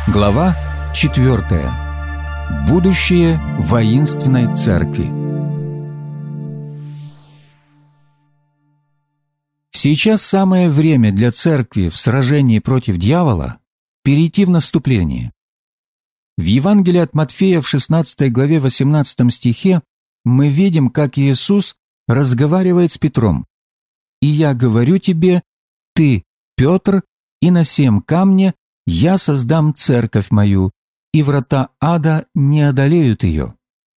Глава 4. Будущее воинственной церкви. Сейчас самое время для церкви в сражении против дьявола перейти в наступление. В Евангелии от Матфея в 16 главе 18 стихе мы видим, как Иисус разговаривает с Петром. «И я говорю тебе, ты, Петр, и на сем камне я создам церковь мою, и врата ада не одолеют ее».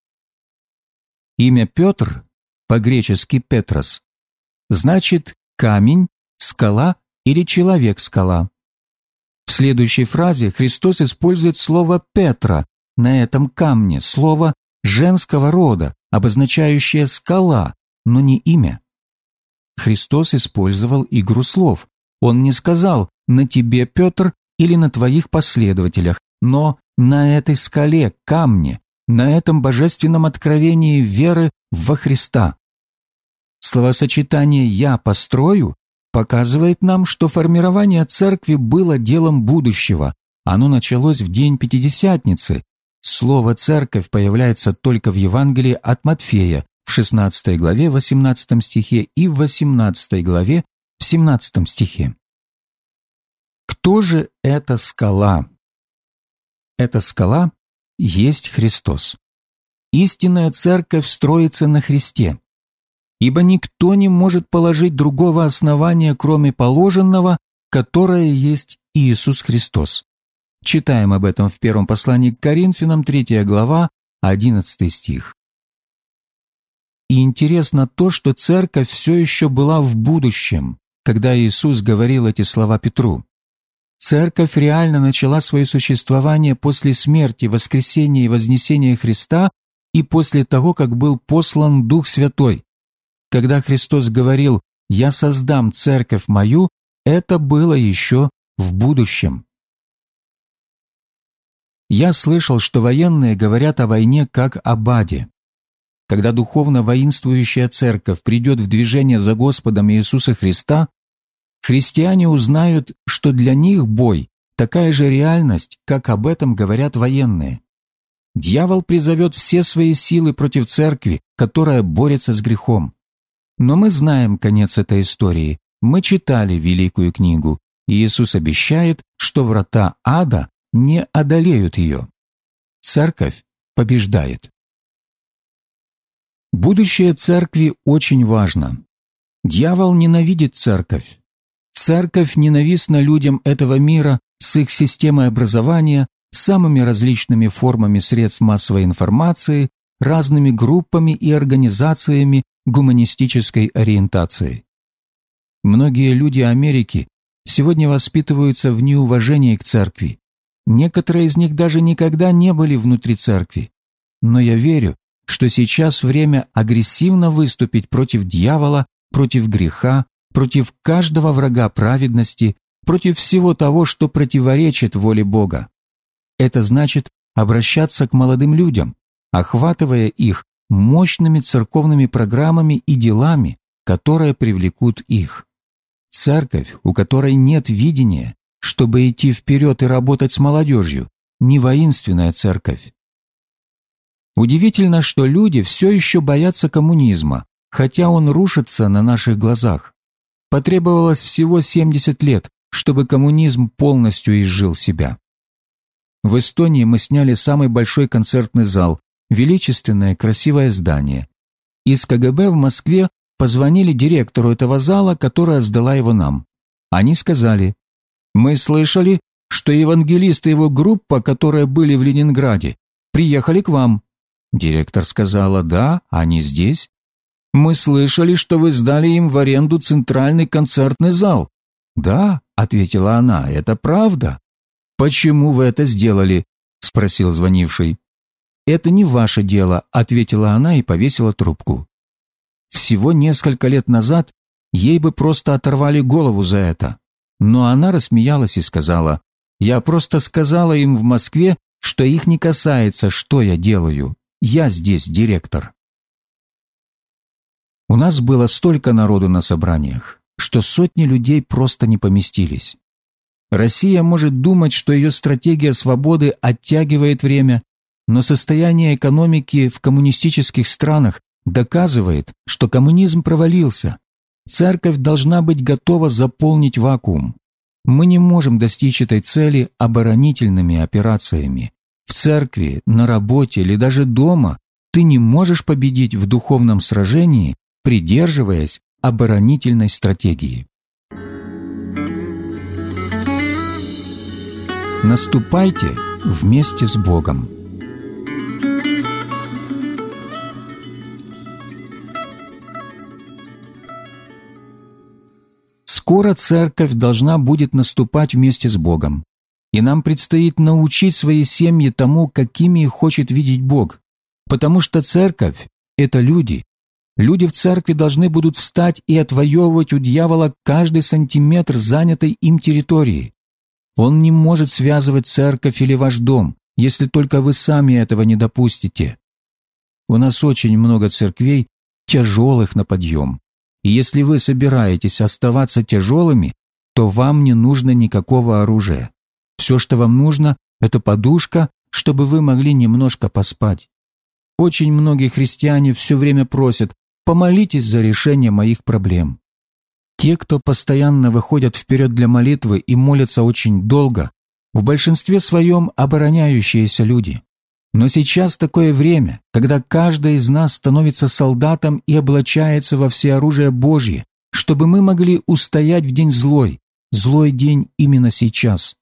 Имя Петр, по-гречески Петрос, значит камень, скала или человек-скала. В следующей фразе Христос использует слово «Петра» на этом камне, слово женского рода, обозначающее «скала», но не имя. Христос использовал игру слов. Он не сказал «на тебе, Петр», или на твоих последователях, но на этой скале, камне, на этом божественном откровении веры во Христа. Словосочетание «я построю» показывает нам, что формирование церкви было делом будущего. Оно началось в день Пятидесятницы. Слово «церковь» появляется только в Евангелии от Матфея в 16 главе 18 стихе и в 18 главе в 17 стихе. Кто же эта скала? Эта скала есть Христос. Истинная церковь строится на Христе, ибо никто не может положить другого основания, кроме положенного, которое есть Иисус Христос. Читаем об этом в первом послании к Коринфянам, 3 глава, 11 стих. И интересно то, что церковь все еще была в будущем, когда Иисус говорил эти слова Петру. Церковь реально начала свое существование после смерти, воскресения и вознесения Христа и после того, как был послан Дух Святой. Когда Христос говорил «Я создам церковь мою», это было еще в будущем. Я слышал, что военные говорят о войне как об аде. Когда духовно воинствующая церковь придет в движение за Господом Иисуса Христа, христиане узнают, что для них бой – такая же реальность, как об этом говорят военные. Дьявол призовет все свои силы против церкви, которая борется с грехом. Но мы знаем конец этой истории, мы читали Великую книгу, и Иисус обещает, что врата ада не одолеют ее. Церковь побеждает. Будущее церкви очень важно. Дьявол ненавидит церковь. Церковь ненавистна людям этого мира с их системой образования, самыми различными формами средств массовой информации, разными группами и организациями гуманистической ориентации. Многие люди Америки сегодня воспитываются в неуважении к церкви. Некоторые из них даже никогда не были внутри церкви. Но я верю, что сейчас время агрессивно выступить против дьявола, против греха, против каждого врага праведности, против всего того, что противоречит воле Бога. Это значит обращаться к молодым людям, охватывая их мощными церковными программами и делами, которые привлекут их. Церковь, у которой нет видения, чтобы идти вперед и работать с молодежью, не воинственная церковь. Удивительно, что люди все еще боятся коммунизма, хотя он рушится на наших глазах. Потребовалось всего 70 лет, чтобы коммунизм полностью изжил себя. В Эстонии мы сняли самый большой концертный зал, величественное красивое здание. Из КГБ в Москве позвонили директору этого зала, которая сдала его нам. Они сказали: «Мы слышали, что евангелисты и его группа, которые были в Ленинграде, приехали к вам». Директор сказала: «Да, они здесь». «Мы слышали, что вы сдали им в аренду центральный концертный зал». «Да», — ответила она, — «это правда». «Почему вы это сделали?» — спросил звонивший. «Это не ваше дело», — ответила она и повесила трубку. Всего несколько лет назад ей бы просто оторвали голову за это. Но она рассмеялась и сказала: «Я просто сказала им в Москве, что их не касается, что я делаю. Я здесь директор». У нас было столько народу на собраниях, что сотни людей просто не поместились. Россия может думать, что ее стратегия свободы оттягивает время, но состояние экономики в коммунистических странах доказывает, что коммунизм провалился. Церковь должна быть готова заполнить вакуум. Мы не можем достичь этой цели оборонительными операциями. В церкви, на работе или даже дома ты не можешь победить в духовном сражении, придерживаясь оборонительной стратегии. Наступайте вместе с Богом. Скоро церковь должна будет наступать вместе с Богом, и нам предстоит научить свои семьи тому, какими их хочет видеть Бог, потому что церковь – это люди. Люди в церкви должны будут встать и отвоевывать у дьявола каждый сантиметр занятой им территории. Он не может связывать церковь или ваш дом, если только вы сами этого не допустите. У нас очень много церквей, тяжелых на подъем. И если вы собираетесь оставаться тяжелыми, то вам не нужно никакого оружия. Все, что вам нужно, это подушка, чтобы вы могли немножко поспать. Очень многие христиане все время просят: «Помолитесь за решение моих проблем». Те, кто постоянно выходят вперед для молитвы и молятся очень долго, в большинстве своем обороняющиеся люди. Но сейчас такое время, когда каждый из нас становится солдатом и облачается во всеоружие Божье, чтобы мы могли устоять в день злой день именно сейчас.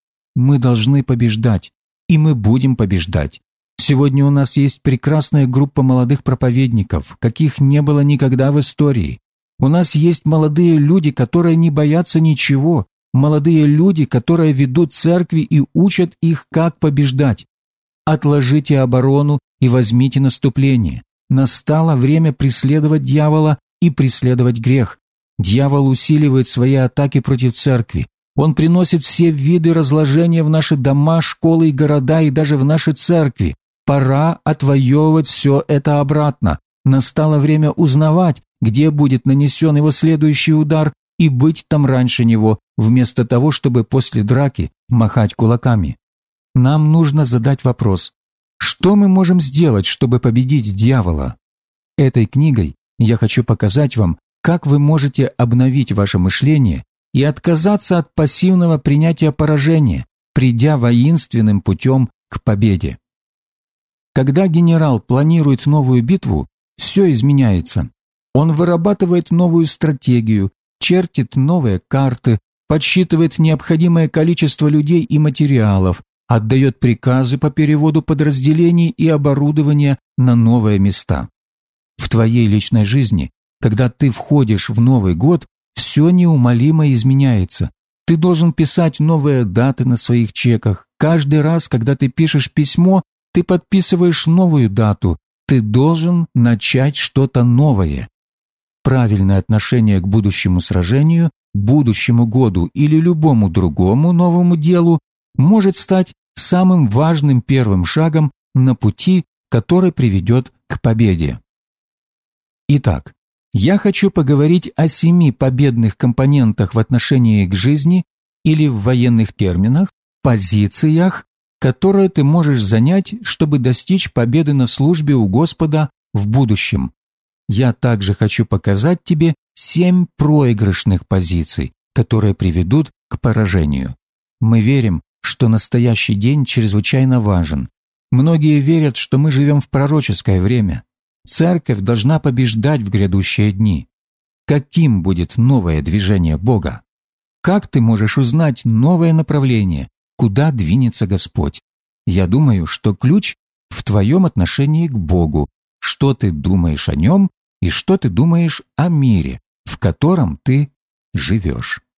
Мы должны побеждать, и мы будем побеждать. Сегодня у нас есть прекрасная группа молодых проповедников, каких не было никогда в истории. У нас есть молодые люди, которые не боятся ничего, молодые люди, которые ведут церкви и учат их, как побеждать. Отложите оборону и возьмите наступление. Настало время преследовать дьявола и преследовать грех. Дьявол усиливает свои атаки против церкви. Он приносит все виды разложения в наши дома, школы и города, и даже в наши церкви. Пора отвоевывать все это обратно. Настало время узнавать, где будет нанесен его следующий удар, и быть там раньше него, вместо того, чтобы после драки махать кулаками. Нам нужно задать вопрос: что мы можем сделать, чтобы победить дьявола? Этой книгой я хочу показать вам, как вы можете обновить ваше мышление и отказаться от пассивного принятия поражения, придя воинственным путем к победе. Когда генерал планирует новую битву, все изменяется. Он вырабатывает новую стратегию, чертит новые карты, подсчитывает необходимое количество людей и материалов, отдает приказы по переводу подразделений и оборудования на новые места. В твоей личной жизни, когда ты входишь в Новый год, все неумолимо изменяется. Ты должен писать новые даты на своих чеках. Каждый раз, когда ты пишешь письмо, ты подписываешь новую дату. Ты должен начать что-то новое. Правильное отношение к будущему сражению, будущему году или любому другому новому делу может стать самым важным первым шагом на пути, который приведет к победе. Итак, я хочу поговорить о 7 победных компонентах в отношении к жизни или в военных терминах, позициях, которые ты можешь занять, чтобы достичь победы на службе у Господа в будущем. Я также хочу показать тебе 7 проигрышных позиций, которые приведут к поражению. Мы верим, что настоящий день чрезвычайно важен. Многие верят, что мы живем в пророческое время. Церковь должна побеждать в грядущие дни. Каким будет новое движение Бога? Как ты можешь узнать новое направление, куда двинется Господь? Я думаю, что ключ в твоем отношении к Богу, что ты думаешь о Нем и что ты думаешь о мире, в котором ты живешь.